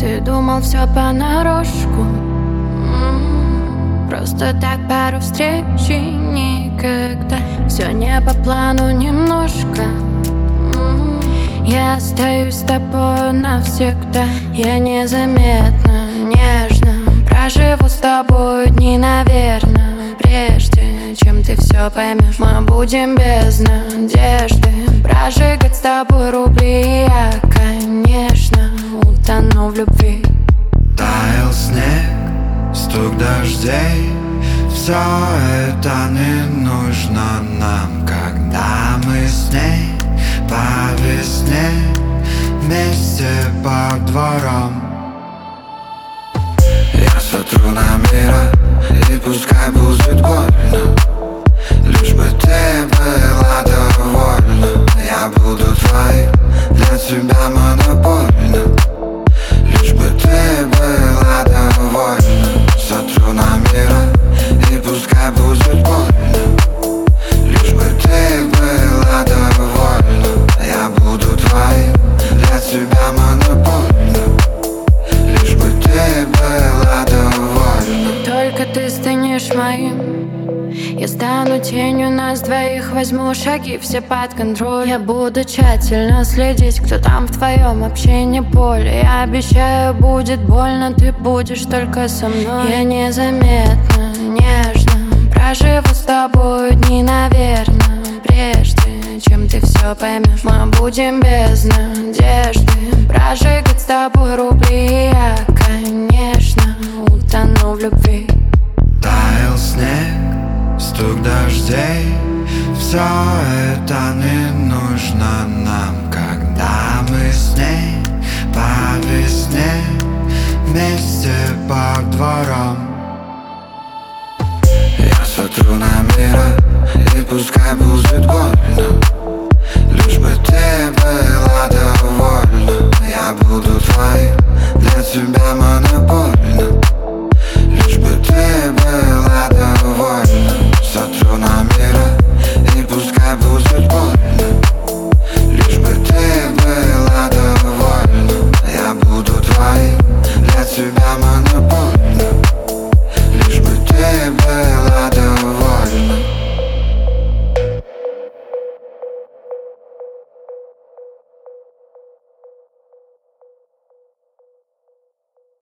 Ты думал все понарошку, просто так пару встреч и никогда. Все не по плану немножко. Я остаюсь с тобой навсегда. Я незаметно, нежно проживу с тобой дни, наверное. Прежде чем ты все поймешь, мы будем без надежды прожигать с тобой рубли. Я, конечно, утону в любви. Таял снег, стук дождей, все это не нужно нам, когда мы с ней по весне вместе по дворам. Я сотру намера, и пускай будет больно, лишь бы ты была довольна. Я буду твоим, для тебя монопольным, лишь бы ты была довольна. Сотру намера, и пускай будет больно, лишь бы ты была довольна. Я буду твоим, для тебя монопольным, лишь бы ты была довольна. Только ты станешь моим, я стану тенью нас двоих. Возьму шаги все под контроль. Я буду тщательно следить, кто там в твоем общении поле. Я обещаю, будет больно, ты будешь только со мной. Я незаметно, нежно проживу с тобой дни, наверное. Прежде чем ты все поймешь, мы будем без надежды прожигать с тобой рубли. Я, конечно, утону в любви. Таял снег, стук дождей, все это не нужно нам, когда мы с ней по весне вместе по дворам. Я сотру намера, и пускай будет больно,